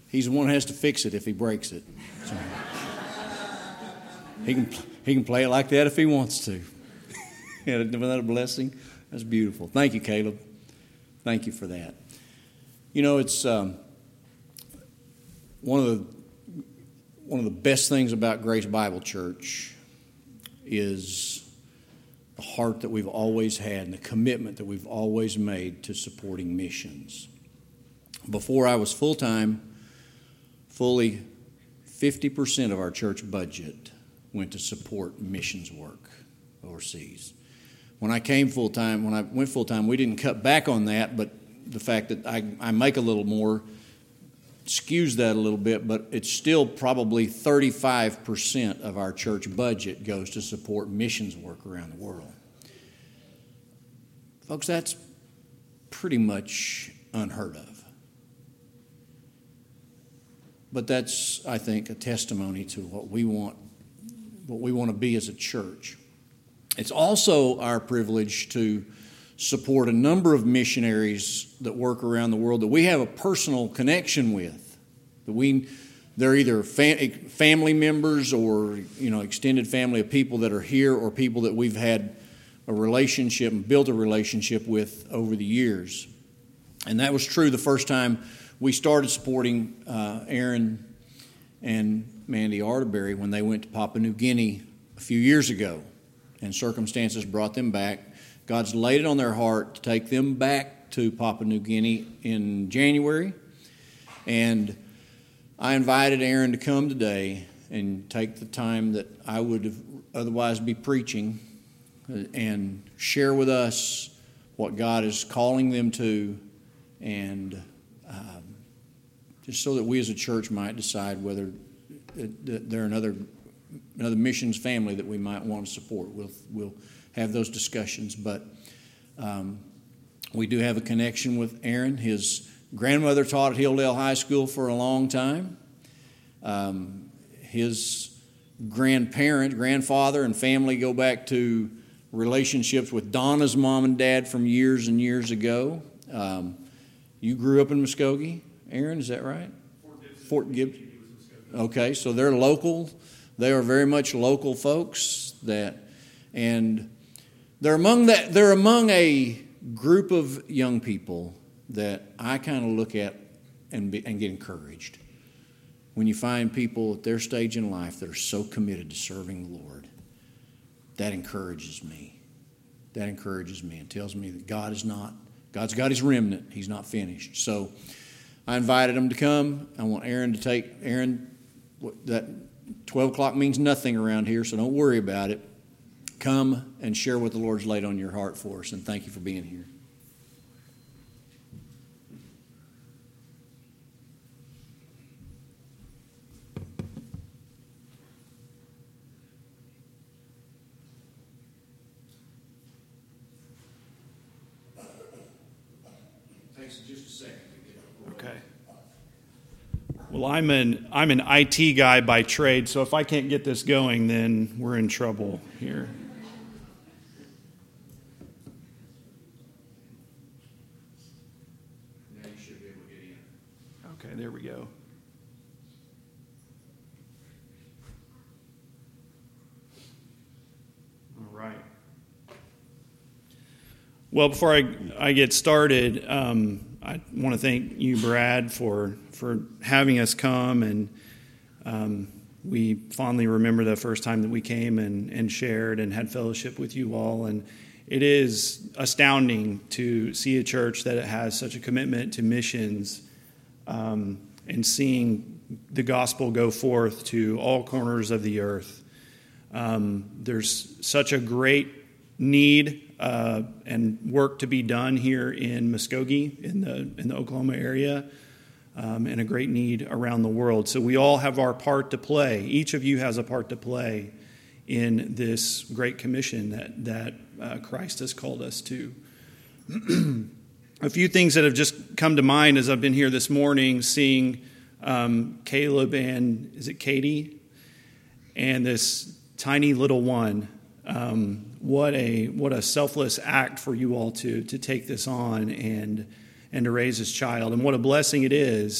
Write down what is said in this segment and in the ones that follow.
He's the one who has to fix it if he breaks it. So, he can play it like that if he wants to. Isn't that a blessing? That's beautiful. Thank you, Caleb. Thank you for that. You know, it's one of the best things about Grace Bible Church is the heart that we've always had and the commitment that we've always made to supporting missions. Before I was full-time, fully 50% of our church budget went to support missions work overseas. When I went full-time, we didn't cut back on that, but the fact that I make a little more skews that a little bit, but it's still probably 35% of our church budget goes to support missions work around the world. Folks, that's pretty much unheard of. But that's, I think, a testimony to what we want to be as a church. It's also our privilege to support a number of missionaries that work around the world that we have a personal connection with. They're either family members or extended family of people that are here or people that we've had a relationship and built a relationship with over the years. And that was true the first time we started supporting Aaron and Mandy Arterberry when they went to Papua New Guinea a few years ago, and circumstances brought them back. God's laid it on their heart to take them back to Papua New Guinea in January, and I invited Aaron to come today and take the time that I would have otherwise be preaching and share with us what God is calling them to, and just so that we as a church might decide whether they're another missions family that we might want to support. We'll have those discussions, but we do have a connection with Aaron. His grandmother taught at Hilldale High School for a long time. His grandfather and family go back to relationships with Donna's mom and dad from years and years ago. You grew up in Muskogee, Aaron, is that right? Fort Gibbs. Okay, so they're local. They are very much local folks and they're among a group of young people that I kind of look at and get encouraged. When you find people at their stage in life that are so committed to serving the Lord, that encourages me. That encourages me and tells me that God's got His remnant. He's not finished. So I invited him to come. I want Aaron to take Aaron. That 12 o'clock means nothing around here, so don't worry about it. Come and share what the Lord's laid on your heart for us, and thank you for being here. Takes just a second to get Okay. Well, I'm an IT guy by trade, so if I can't get this going, then we're in trouble here. Now you should be able to get in. Okay, there we go. All right. Well, before I get started, I want to thank you, Brad, for having us come, and we fondly remember the first time that we came and shared and had fellowship with you all, and it is astounding to see a church that has such a commitment to missions and seeing the gospel go forth to all corners of the earth. There's such a great need and work to be done here in Muskogee, in the Oklahoma area, and a great need around the world. So we all have our part to play. Each of you has a part to play in this great commission that Christ has called us to. A few things that have just come to mind as I've been here this morning, seeing Caleb and, is it Katie? And this tiny little one. What a selfless act for you all to take this on and to raise this child. And what a blessing it is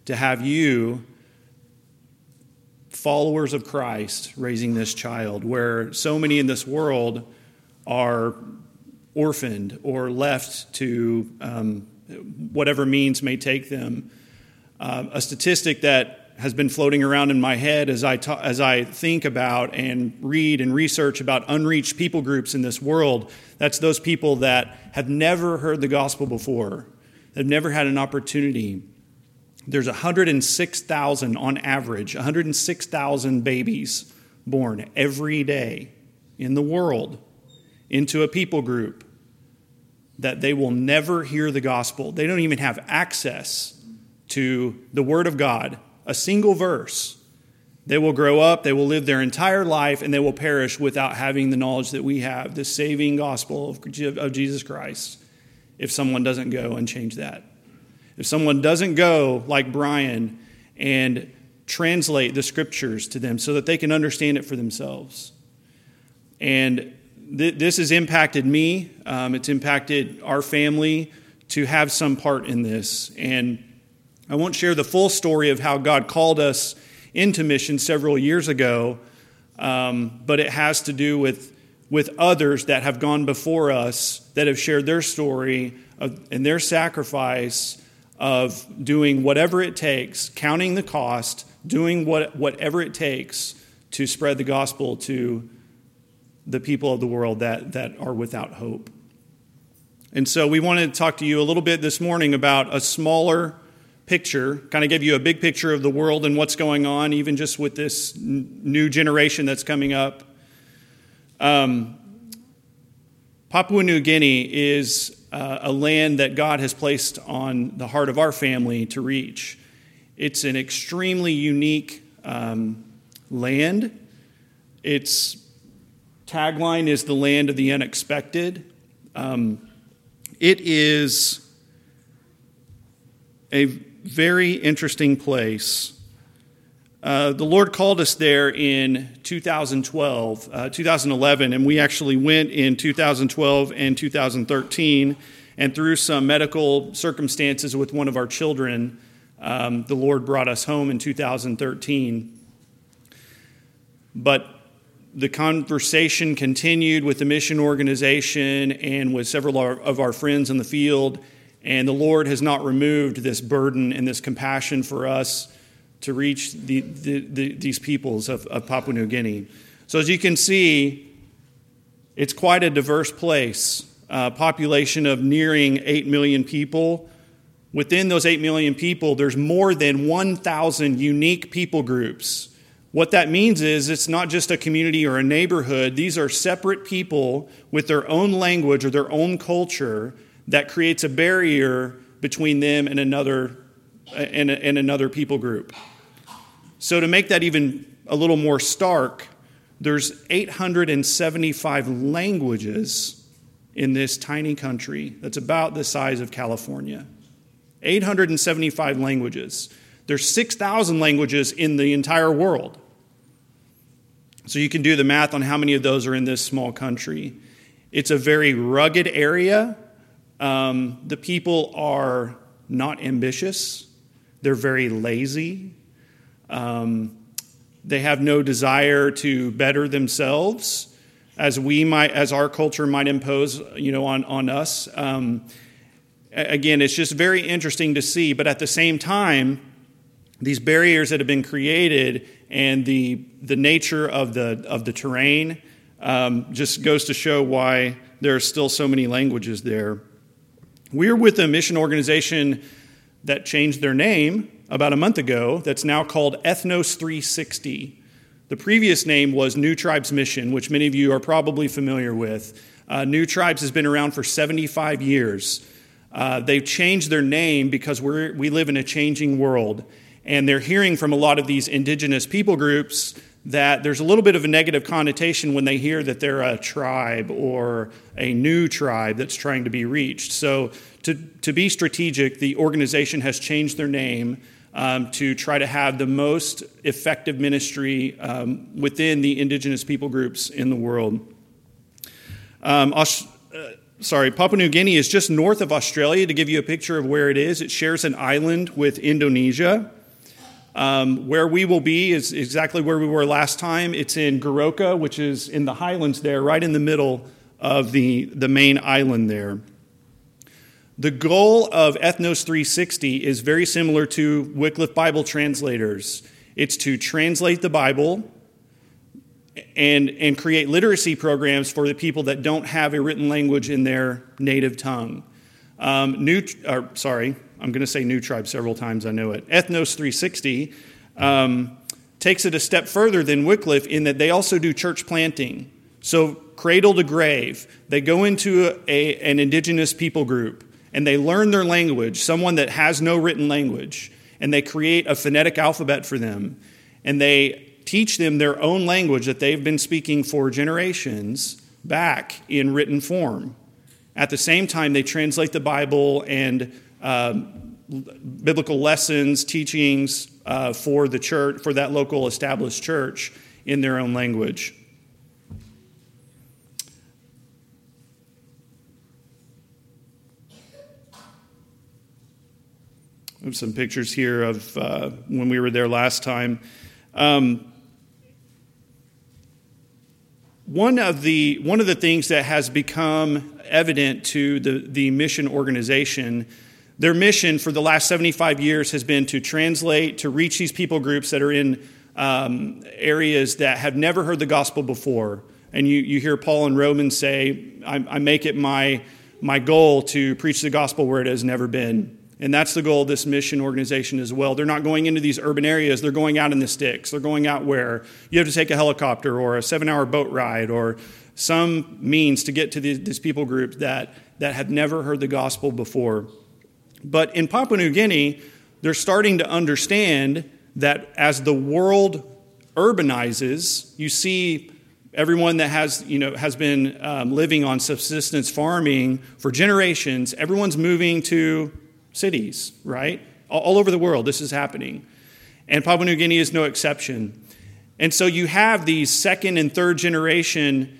to have you, followers of Christ, raising this child, where so many in this world are orphaned or left to whatever means may take them. A statistic that has been floating around in my head as I think about and read and research about unreached people groups in this world, that's those people that have never heard the gospel before, have never had an opportunity. There's 106,000 on average, 106,000 babies born every day in the world into a people group that they will never hear the gospel. They don't even have access to the Word of God, a single verse. They will grow up, they will live their entire life, and they will perish without having the knowledge that we have, the saving gospel of Jesus Christ, if someone doesn't go and change that. If someone doesn't go, like Brian, and translate the scriptures to them so that they can understand it for themselves. And this has impacted me. It's impacted our family to have some part in this. And I won't share the full story of how God called us into mission several years ago, but it has to do with others that have gone before us that have shared their story and their sacrifice of doing whatever it takes, counting the cost, doing whatever it takes to spread the gospel to the people of the world that are without hope. And so we wanted to talk to you a little bit this morning about a smaller picture, kind of give you a big picture of the world and what's going on, even just with this new generation that's coming up. Papua New Guinea is a land that God has placed on the heart of our family to reach. It's an extremely unique land. Its tagline is the land of the unexpected. It is a very interesting place. The Lord called us there in 2011, and we actually went in 2012 and 2013, and through some medical circumstances with one of our children, the Lord brought us home in 2013. But the conversation continued with the mission organization and with several of our friends in the field, and the Lord has not removed this burden and this compassion for us to reach these peoples of Papua New Guinea. So as you can see, it's quite a diverse place. Population of nearing 8 million people. Within those 8 million people, there's more than 1,000 unique people groups. What that means is it's not just a community or a neighborhood. These are separate people with their own language or their own culture that creates a barrier between them and another people group. So to make that even a little more stark, there's 875 languages in this tiny country that's about the size of California. 875 languages. There's 6,000 languages in the entire world. So you can do the math on how many of those are in this small country. It's a very rugged area. The people are not ambitious. They're very lazy. They have no desire to better themselves, as our culture might impose, on us. Again, it's just very interesting to see. But at the same time, these barriers that have been created and the nature of the terrain just goes to show why there are still so many languages there. We're with a mission organization that changed their name about a month ago that's now called Ethnos 360. The previous name was New Tribes Mission, which many of you are probably familiar with. New Tribes has been around for 75 years. They've changed their name because we live in a changing world, and they're hearing from a lot of these indigenous people groups that there's a little bit of a negative connotation when they hear that they're a tribe or a new tribe that's trying to be reached. So to be strategic, the organization has changed their name to try to have the most effective ministry within the indigenous people groups in the world. Papua New Guinea is just north of Australia. To give you a picture of where it is, it shares an island with Indonesia. Where we will be is exactly where we were last time. It's in Goroka, which is in the highlands there, right in the middle of the main island there. The goal of Ethnos 360 is very similar to Wycliffe Bible Translators. It's to translate the Bible and create literacy programs for the people that don't have a written language in their native tongue. I'm going to say New Tribe several times, I know it. Ethnos 360 takes it a step further than Wycliffe in that they also do church planting. So cradle to grave, they go into an indigenous people group and they learn their language, someone that has no written language, and they create a phonetic alphabet for them, and they teach them their own language that they've been speaking for generations back in written form. At the same time, they translate the Bible and biblical lessons, teachings for the church, for that local established church in their own language. I have some pictures here of when we were there last time. One of the things that has become evident to the mission organization, their mission for the last 75 years has been to translate, to reach these people groups that are in areas that have never heard the gospel before. And you hear Paul in Romans say, I make it my goal to preach the gospel where it has never been. And that's the goal of this mission organization as well. They're not going into these urban areas. They're going out in the sticks. They're going out where you have to take a helicopter or a 7-hour boat ride or some means to get to these people groups that have never heard the gospel before. But in Papua New Guinea, they're starting to understand that as the world urbanizes, you see everyone that has been living on subsistence farming for generations, everyone's moving to cities, right? All over the world, this is happening. And Papua New Guinea is no exception. And so you have these second and third generations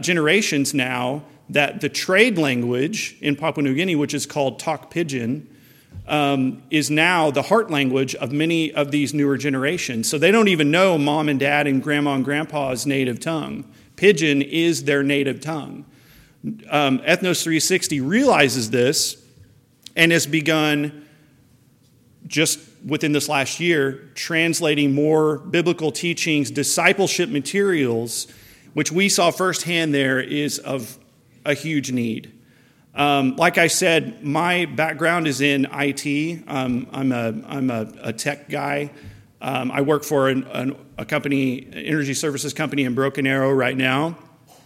now that the trade language in Papua New Guinea, which is called Tok Pidgin, is now the heart language of many of these newer generations. So they don't even know mom and dad and grandma and grandpa's native tongue. Pidgin is their native tongue. Ethnos 360 realizes this and has begun, just within this last year, translating more biblical teachings, discipleship materials, which we saw firsthand there is of a huge need. Like I said, my background is in IT. I'm a tech guy. I work for a company, energy services company in Broken Arrow right now.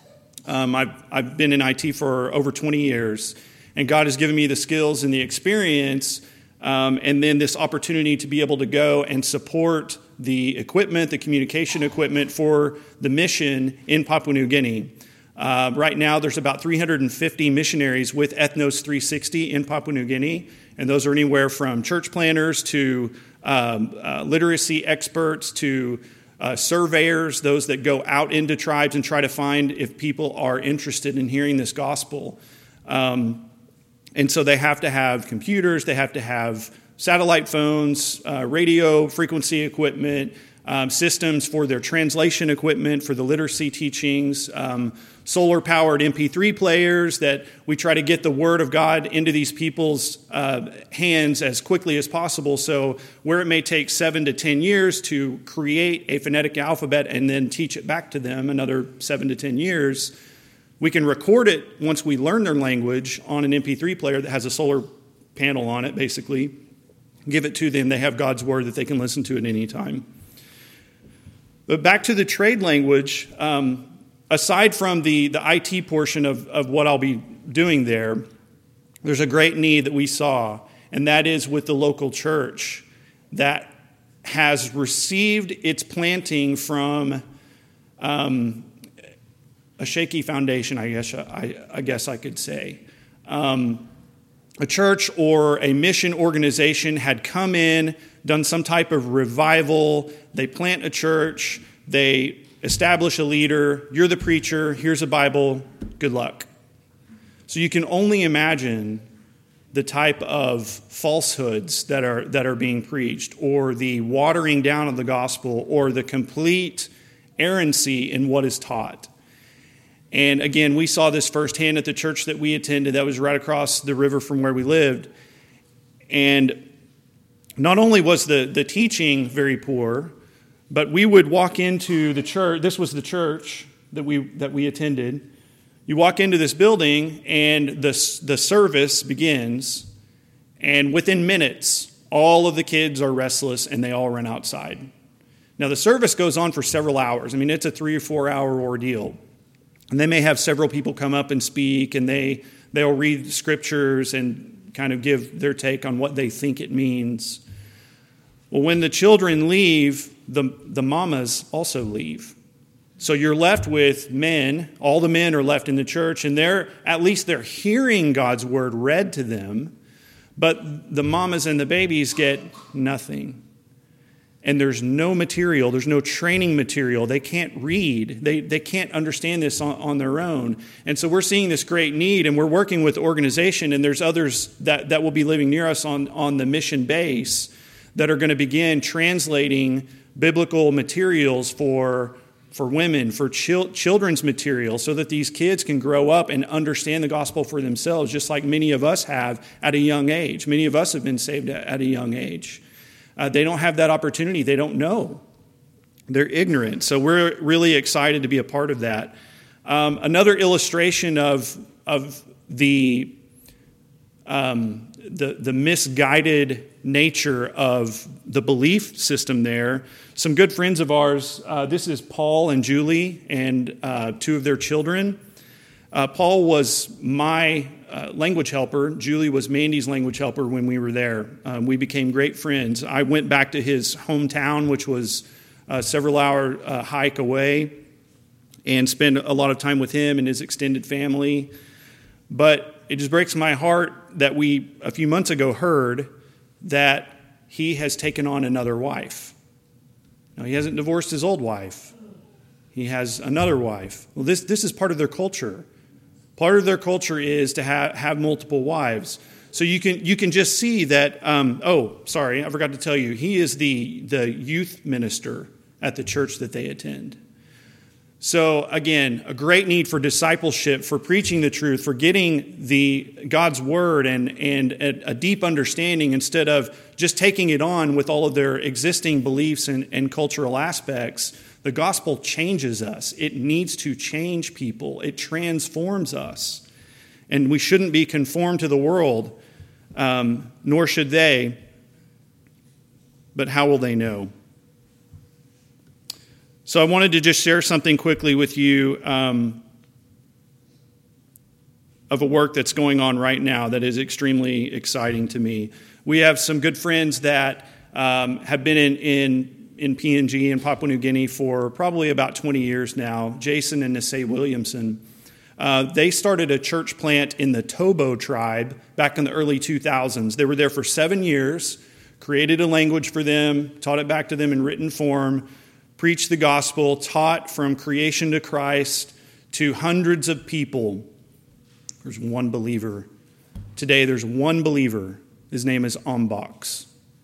I've been in IT for over 20 years. And God has given me the skills and the experience, and then this opportunity to be able to go and support the equipment, the communication equipment for the mission in Papua New Guinea. Right now, there's about 350 missionaries with Ethnos 360 in Papua New Guinea, and those are anywhere from church planners to literacy experts to surveyors, those that go out into tribes and try to find if people are interested in hearing this gospel. And so they have to have computers, they have to have satellite phones, radio frequency equipment, systems for their translation equipment, for the literacy teachings, solar-powered MP3 players that we try to get the Word of God into these people's hands as quickly as possible. So where it may take 7 to 10 years to create a phonetic alphabet and then teach it back to them, another 7 to 10 years, we can record it once we learn their language on an MP3 player that has a solar panel on it, basically. Give it to them. They have God's Word that they can listen to at any time. But back to the trade language, aside from the IT portion of what I'll be doing there, there's a great need that we saw, and that is with the local church that has received its planting from a shaky foundation, I guess I could say. A church or a mission organization had come in, done some type of revival. They plant a church. They establish a leader. You're the preacher. Here's a Bible. Good luck. So you can only imagine the type of falsehoods that are being preached, or the watering down of the gospel, or the complete errancy in what is taught. And again, we saw this firsthand at the church that we attended that was right across the river from where we lived. And not only was the teaching very poor, but we would walk into the church. This was the church that we attended. You walk into this building, and the service begins, and within minutes, all of the kids are restless, and they all run outside. Now, the service goes on for several hours. I mean, it's a 3 or 4 hour ordeal. And they may have several people come up and speak, and they'll read scriptures and kind of give their take on what they think it means. Well, when the children leave, the mamas also leave. So you're left with men. All the men are left in the church, and at least they're hearing God's word read to them. But the mamas and the babies get nothing. And there's no material. There's no training material. They can't read. They can't understand this on their own. And so we're seeing this great need, and we're working with organization, and there's others that will be living near us on the mission base that are going to begin translating biblical materials for women, for children's material, so that these kids can grow up and understand the gospel for themselves, just like many of us have at a young age. Many of us have been saved at a young age. They don't have that opportunity. They don't know. They're ignorant. So we're really excited to be a part of that. Another illustration of the misguided nature of the belief system there. Some good friends of ours, this is Paul and Julie and 2 of their children. Paul was my language helper. Julie was Mandy's language helper when we were there. We became great friends. I went back to his hometown, which was a several-hour hike away, and spent a lot of time with him and his extended family. But it just breaks my heart that we, a few months ago, heard that he has taken on another wife. Now, he hasn't divorced his old wife. He has another wife. Well, this is part of their culture. Part of their culture is to have multiple wives. So you can just see that, sorry, I forgot to tell you, he is the youth minister at the church that they attend. So again, a great need for discipleship, for preaching the truth, for getting God's word and a deep understanding instead of just taking it on with all of their existing beliefs and cultural aspects. The gospel changes us. It needs to change people. It transforms us. And we shouldn't be conformed to the world, nor should they. But how will they know? So I wanted to just share something quickly with you of a work that's going on right now that is extremely exciting to me. We have some good friends that have been in PNG in Papua New Guinea for probably about 20 years now, Jason and Nisei Williamson. They started a church plant in the Tobo tribe back in the early 2000s. They were there for 7 years, created a language for them, taught it back to them in written form, preached the gospel, taught from creation to Christ to hundreds of people. There's one believer. Today there's one believer. His name is Ombox.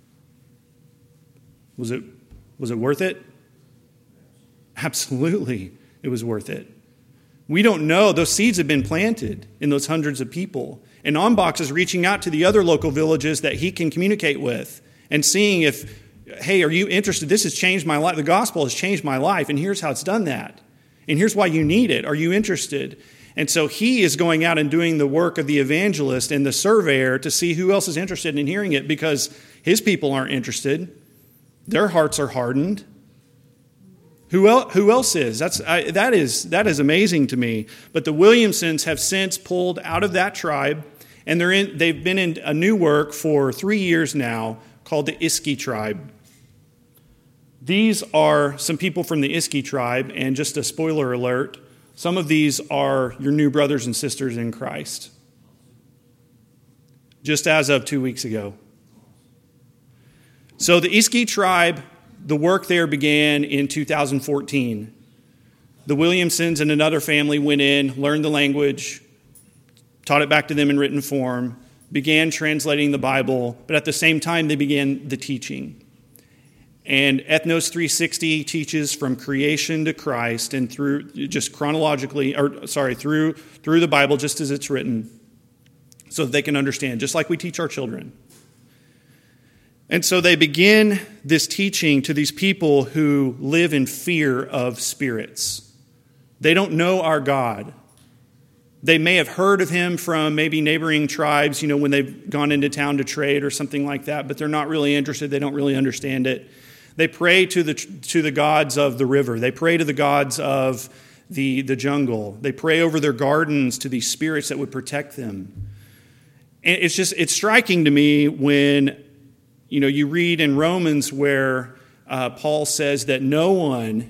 Was it worth it? Absolutely, it was worth it. We don't know. Those seeds have been planted in those hundreds of people. And Ombox is reaching out to the other local villages that he can communicate with and seeing if, hey, are you interested? This has changed my life. The gospel has changed my life, and here's how it's done that. And here's why you need it. Are you interested? And so he is going out and doing the work of the evangelist and the surveyor to see who else is interested in hearing it, because his people aren't interested. Their hearts are hardened. Who else is? That is amazing to me. But the Williamsons have since pulled out of that tribe, and they've been in a new work for 3 years now called the Iski tribe. These are some people from the Iski tribe, and just a spoiler alert, some of these are your new brothers and sisters in Christ. Just as of 2 weeks ago. So the Iski tribe, the work there began in 2014. The Williamsons and another family went in, learned the language, taught it back to them in written form, began translating the Bible, but at the same time they began the teaching. And Ethnos 360 teaches from creation to Christ and through just chronologically, through the Bible just as it's written, so that they can understand, just like we teach our children. And so they begin this teaching to these people who live in fear of spirits. They don't know our God. They may have heard of him from maybe neighboring tribes, when they've gone into town to trade or something like that, but they're not really interested. They don't really understand it. They pray to the gods of the river. They pray to the gods of the jungle. They pray over their gardens to these spirits that would protect them. And it's striking to me when, you read in Romans where Paul says that no one,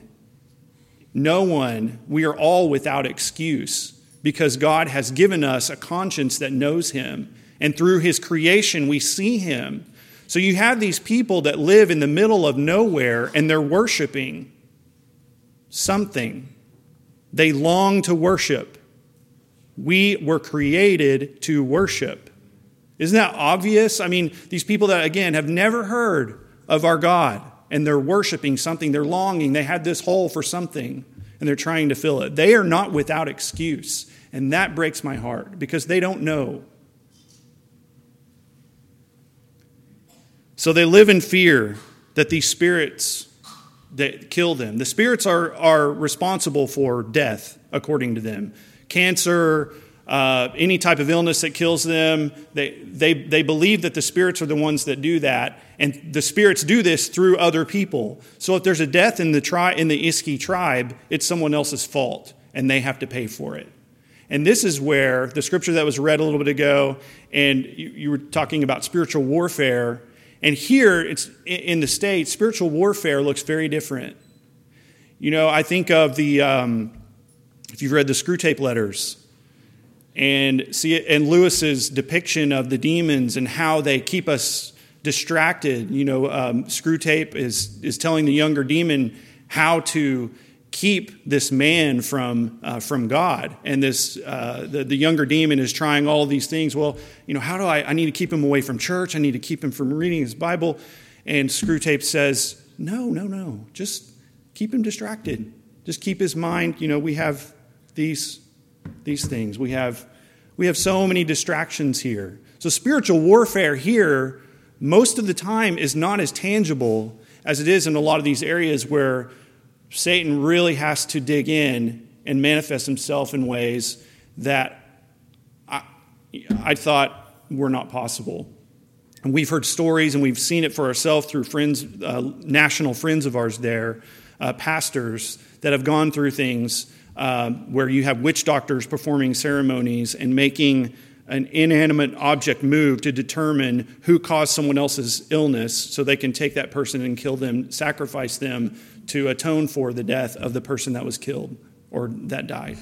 we are all without excuse because God has given us a conscience that knows him. And through his creation, we see him. So you have these people that live in the middle of nowhere and they're worshiping something. They long to worship. We were created to worship. Isn't that obvious? I mean, these people that, again, have never heard of our God and they're worshiping something. They're longing. They had this hole for something and they're trying to fill it. They are not without excuse. And that breaks my heart because they don't know. So they live in fear that these spirits that kill them. The spirits are responsible for death, according to them. Cancer, any type of illness that kills them. They believe that the spirits are the ones that do that, and the spirits do this through other people. So if there's a death in the Iski tribe, it's someone else's fault, and they have to pay for it. And this is where the scripture that was read a little bit ago, and you were talking about spiritual warfare. And here, it's in the States, spiritual warfare looks very different. I think of if you've read the Screwtape Letters, and Lewis's depiction of the demons and how they keep us distracted. Screwtape is telling the younger demon how to keep this man from God, and the younger demon is trying all these things. Well, how do I need to keep him away from church? I need to keep him from reading his Bible. And Screwtape says, no, just keep him distracted. Just keep his mind. We have these things. We have so many distractions here. So spiritual warfare here, most of the time, is not as tangible as it is in a lot of these areas where Satan really has to dig in and manifest himself in ways that I thought were not possible. And we've heard stories and we've seen it for ourselves through friends, national friends of ours there, pastors that have gone through things where you have witch doctors performing ceremonies and making an inanimate object move to determine who caused someone else's illness so they can take that person and kill them, sacrifice them to atone for the death of the person that was killed or that died.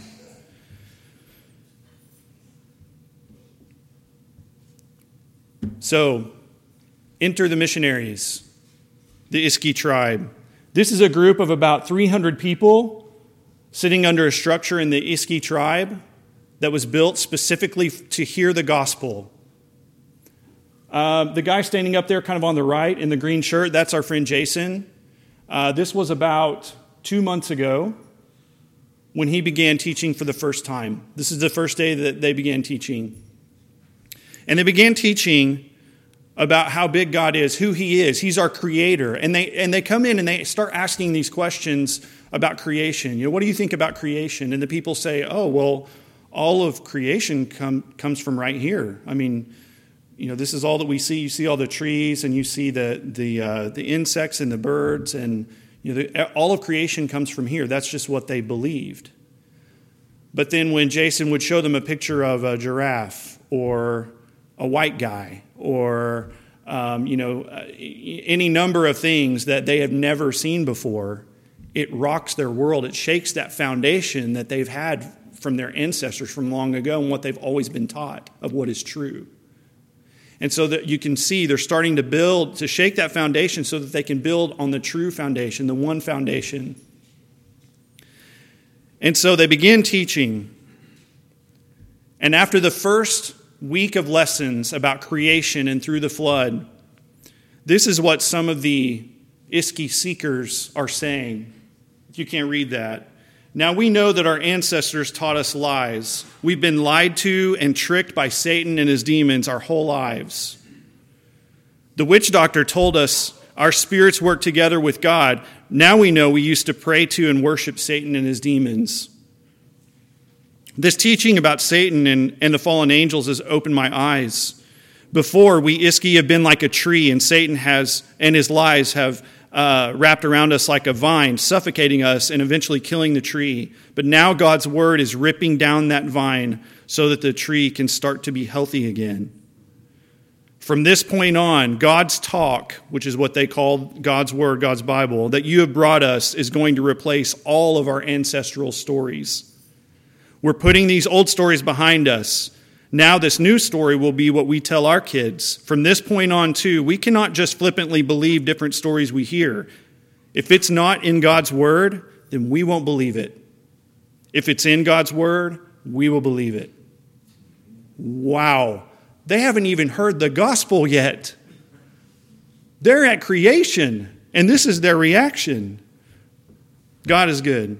So, enter the missionaries, the Iski tribe. This is a group of about 300 people sitting under a structure in the Iski tribe that was built specifically to hear the gospel. The guy standing up there kind of on the right in the green shirt, that's our friend Jason. This was about 2 months ago when he began teaching for the first time. This is the first day that they began teaching. And they began teaching about how big God is, who he is. He's our creator. And they come in and they start asking these questions about creation. What do you think about creation? And the people say, oh, well, all of creation comes from right here. I mean, this is all that we see. You see all the trees, and you see the insects and the birds, and all of creation comes from here. That's just what they believed. But then when Jason would show them a picture of a giraffe or a white guy or any number of things that they have never seen before, it rocks their world. It shakes that foundation that they've had from their ancestors from long ago and what they've always been taught of what is true. And so that you can see they're starting to shake that foundation so that they can build on the true foundation, the one foundation. And so they begin teaching. And after the first week of lessons about creation and through the flood, this is what some of the Iski seekers are saying. You can't read that. Now we know that our ancestors taught us lies. We've been lied to and tricked by Satan and his demons our whole lives. The witch doctor told us our spirits work together with God. Now we know we used to pray to and worship Satan and his demons. This teaching about Satan and the fallen angels has opened my eyes. Before, we Iski have been like a tree, and Satan has and his lies have wrapped around us like a vine, suffocating us and eventually killing the tree. But now God's word is ripping down that vine so that the tree can start to be healthy again. From this point on, God's talk, which is what they call God's word, God's Bible, that you have brought us is going to replace all of our ancestral stories. We're putting these old stories behind us. Now this new story will be what we tell our kids. From this point on, too, we cannot just flippantly believe different stories we hear. If it's not in God's word, then we won't believe it. If it's in God's word, we will believe it. Wow. They haven't even heard the gospel yet. They're at creation, and this is their reaction. God is good.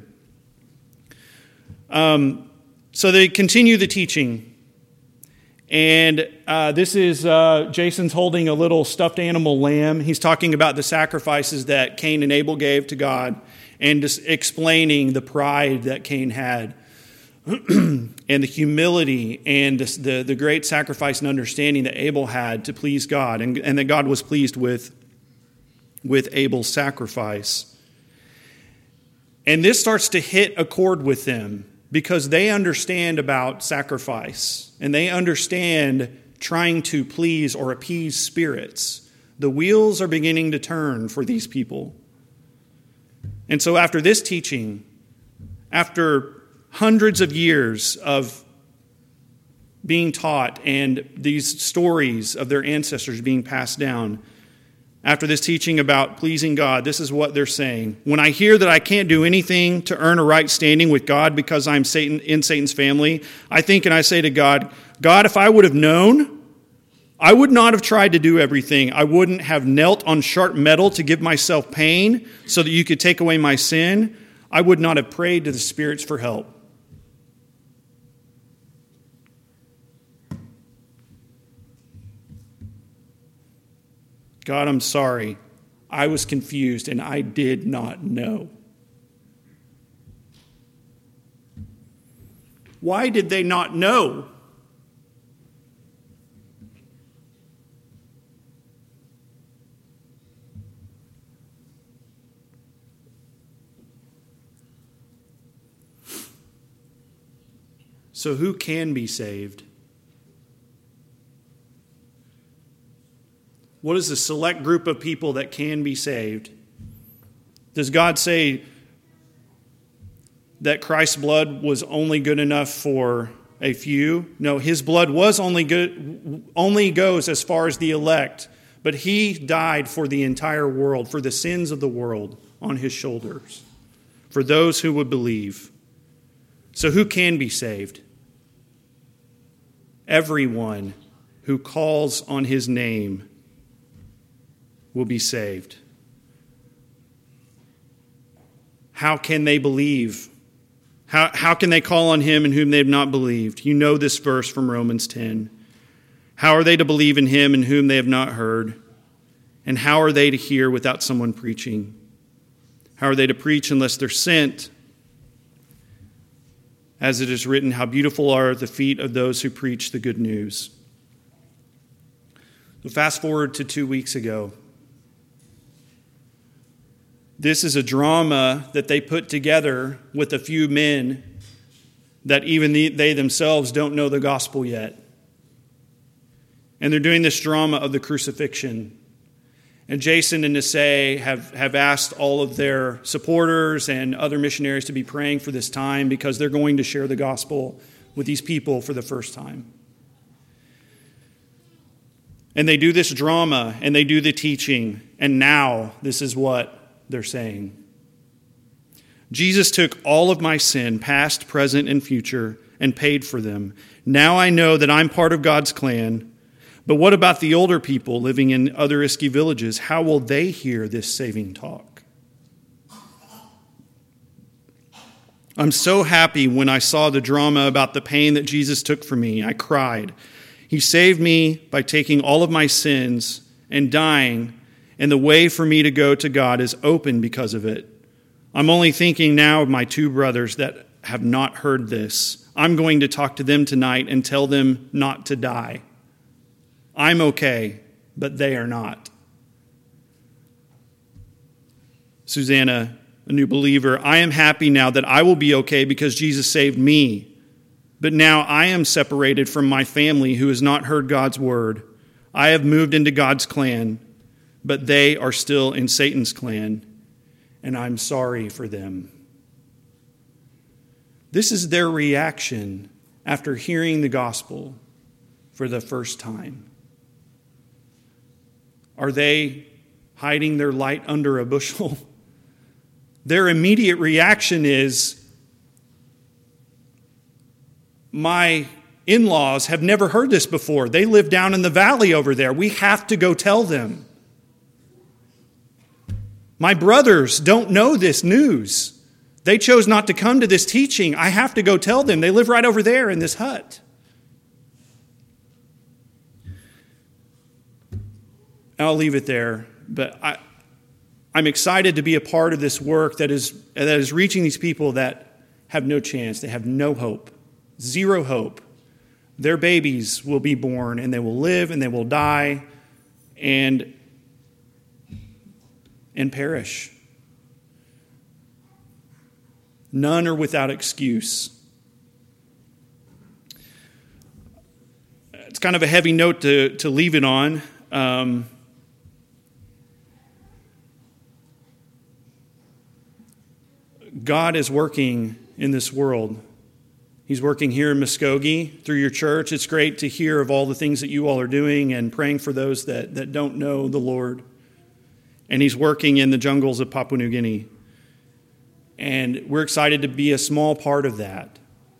So they continue the teaching. And this is Jason's holding a little stuffed animal lamb. He's talking about the sacrifices that Cain and Abel gave to God and just explaining the pride that Cain had and the humility and the great sacrifice and understanding that Abel had to please God and that God was pleased with Abel's sacrifice. And this starts to hit a chord with them because they understand about sacrifice and they understand trying to please or appease spirits. The wheels are beginning to turn for these people. And so after this teaching, after hundreds of years of being taught and these stories of their ancestors being passed down, after this teaching about pleasing God, this is what they're saying. When I hear that I can't do anything to earn a right standing with God because I'm in Satan's family, I think and I say to God, God, if I would have known, I would not have tried to do everything. I wouldn't have knelt on sharp metal to give myself pain so that you could take away my sin. I would not have prayed to the spirits for help. God, I'm sorry. I was confused and I did not know. Why did they not know? So who can be saved? What is the select group of people that can be saved? Does God say that Christ's blood was only good enough for a few? No, his blood was only goes as far as the elect, but he died for the entire world, for the sins of the world on his shoulders, for those who would believe. So who can be saved? Everyone who calls on his name will be saved. How can they believe? How can they call on him in whom they have not believed? You know this verse from Romans 10. How are they to believe in him in whom they have not heard? And how are they to hear without someone preaching? How are they to preach unless they're sent? As it is written, how beautiful are the feet of those who preach the good news. So fast forward to 2 weeks ago. This is a drama that they put together with a few men that even they themselves don't know the gospel yet. And they're doing this drama of the crucifixion. And Jason and Nisei have asked all of their supporters and other missionaries to be praying for this time because they're going to share the gospel with these people for the first time. And they do this drama and they do the teaching. And now this is what they're saying. Jesus took all of my sin, past, present, and future, and paid for them. Now I know that I'm part of God's clan. But what about the older people living in other Iski villages? How will they hear this saving talk? I'm so happy when I saw the drama about the pain that Jesus took for me. I cried. He saved me by taking all of my sins and dying, and the way for me to go to God is open because of it. I'm only thinking now of my two brothers that have not heard this. I'm going to talk to them tonight and tell them not to die. I'm okay, but they are not. Susanna, a new believer, I am happy now that I will be okay because Jesus saved me. But now I am separated from my family who has not heard God's word. I have moved into God's clan, but they are still in Satan's clan, and I'm sorry for them. This is their reaction after hearing the gospel for the first time. Are they hiding their light under a bushel? Their immediate reaction is, my in-laws have never heard this before. They live down in the valley over there. We have to go tell them. My brothers don't know this news. They chose not to come to this teaching. I have to go tell them. They live right over there in this hut. I'll leave it there, but I'm excited to be a part of this work that is reaching these people that have no chance. They have no hope, zero hope. Their babies will be born, and they will live, and they will die, and perish. None are without excuse. It's kind of a heavy note to leave it on. God is working in this world. He's working here in Muskogee through your church. It's great to hear of all the things that you all are doing and praying for those that don't know the Lord. And he's working in the jungles of Papua New Guinea. And we're excited to be a small part of that.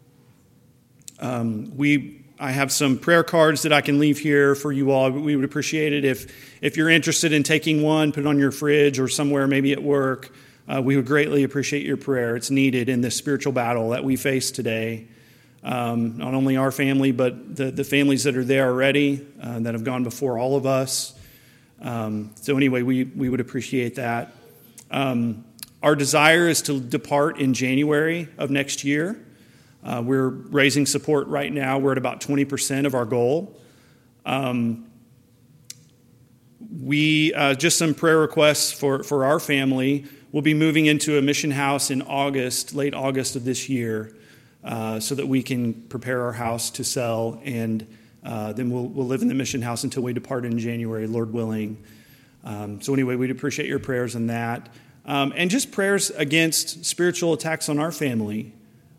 I have some prayer cards that I can leave here for you all. We would appreciate it if you're interested in taking one, put it on your fridge or somewhere, maybe at work. We would greatly appreciate your prayer. It's needed in this spiritual battle that we face today. Not only our family, but the families that are there already, that have gone before all of us. So anyway, we would appreciate that. Our desire is to depart in January of next year. We're raising support right now. We're at about 20% of our goal. Just some prayer requests for our family. We'll be moving into a mission house in August, late August of this year, so that we can prepare our house to sell, and then we'll live in the mission house until we depart in January, Lord willing. So anyway, we'd appreciate your prayers on that. And just prayers against spiritual attacks on our family.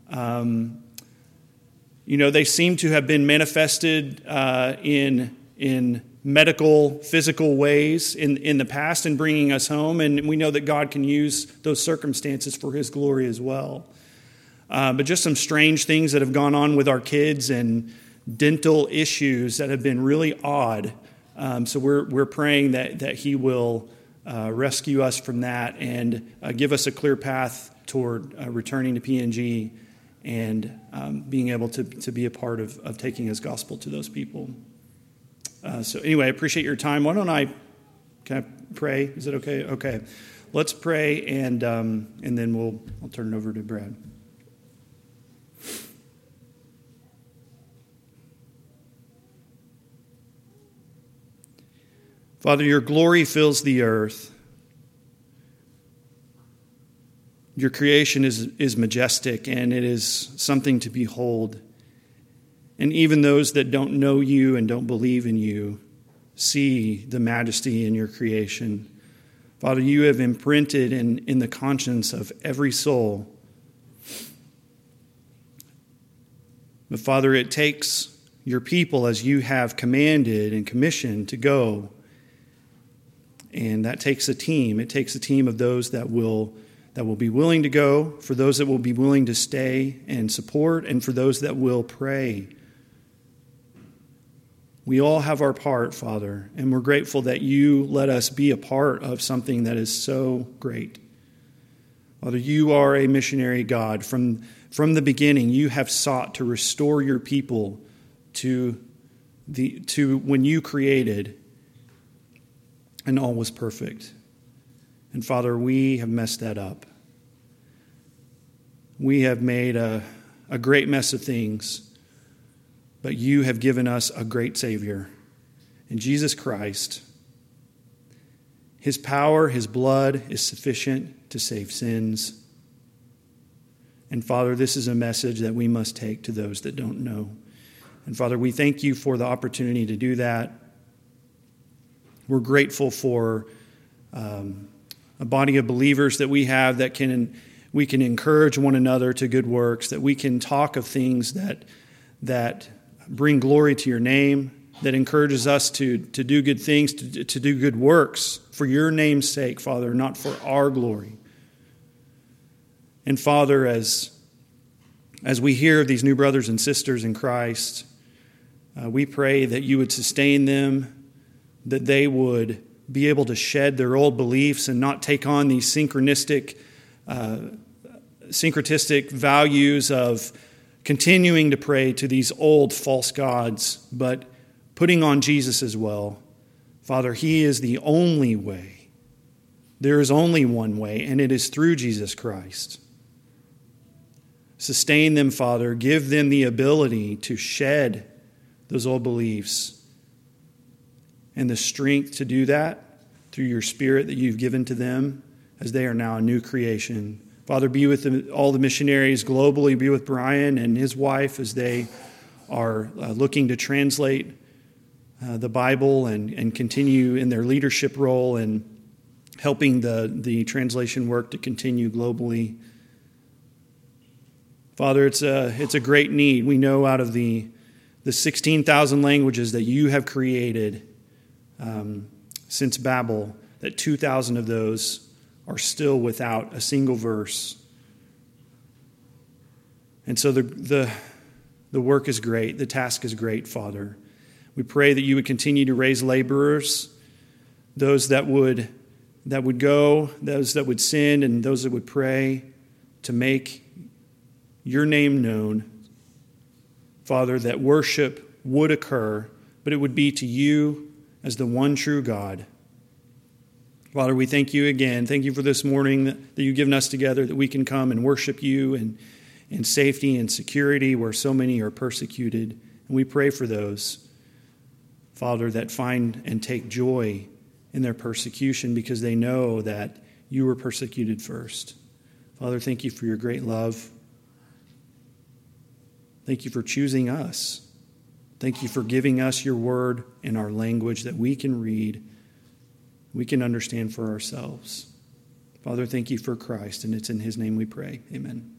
They seem to have been manifested in medical, physical ways in the past and bringing us home, and we know that God can use those circumstances for His glory as well. But just some strange things that have gone on with our kids and dental issues that have been really odd. So we're praying that He will rescue us from that and give us a clear path toward returning to PNG and being able to be a part of taking His gospel to those people. So anyway, I appreciate your time. Can I pray? Is it okay? Okay. Let's pray, and then I'll turn it over to Brad. Father, your glory fills the earth. Your creation is majestic, and it is something to behold. And even those that don't know you and don't believe in you see the majesty in your creation. Father, you have imprinted in the conscience of every soul. But Father, it takes your people as you have commanded and commissioned to go. And that takes a team. It takes a team of those that will that will be willing to go, for those that will be willing to stay and support, and for those that will pray. We all have our part, Father, and we're grateful that you let us be a part of something that is so great. Father, you are a missionary God. From the beginning, you have sought to restore your people to when you created and all was perfect. And Father, we have messed that up. We have made a great mess of things, but you have given us a great Savior in Jesus Christ. His power, his blood is sufficient to save sins. And Father, this is a message that we must take to those that don't know. And Father, we thank you for the opportunity to do that. We're grateful for a body of believers that we have that we can encourage one another to good works, that we can talk of things that bring glory to your name, that encourages us to do good things, to do good works for your name's sake, Father, not for our glory. And Father, as we hear of these new brothers and sisters in Christ, we pray that you would sustain them, that they would be able to shed their old beliefs and not take on these syncretistic values of continuing to pray to these old false gods, but putting on Jesus as well. Father, he is the only way. There is only one way, and it is through Jesus Christ. Sustain them, Father. Give them the ability to shed those old beliefs and the strength to do that through your Spirit that you've given to them as they are now a new creation. Father, be with all the missionaries globally. Be with Brian and his wife as they are looking to translate the Bible and continue in their leadership role and helping the translation work to continue globally. Father, it's a great need. We know out of the 16,000 languages that you have created since Babel, that 2,000 of those are still without a single verse. And so the work is great. The task is great, Father. We pray that you would continue to raise laborers, those that would go, those that would sin, and those that would pray to make your name known. Father, that worship would occur, but it would be to you as the one true God. Father, we thank you again. Thank you for this morning that you've given us together, that we can come and worship you in safety and security where so many are persecuted. And we pray for those, Father, that find and take joy in their persecution because they know that you were persecuted first. Father, thank you for your great love. Thank you for choosing us. Thank you for giving us your word in our language that we can read, we can understand for ourselves. Father, thank you for Christ, and it's in his name we pray. Amen.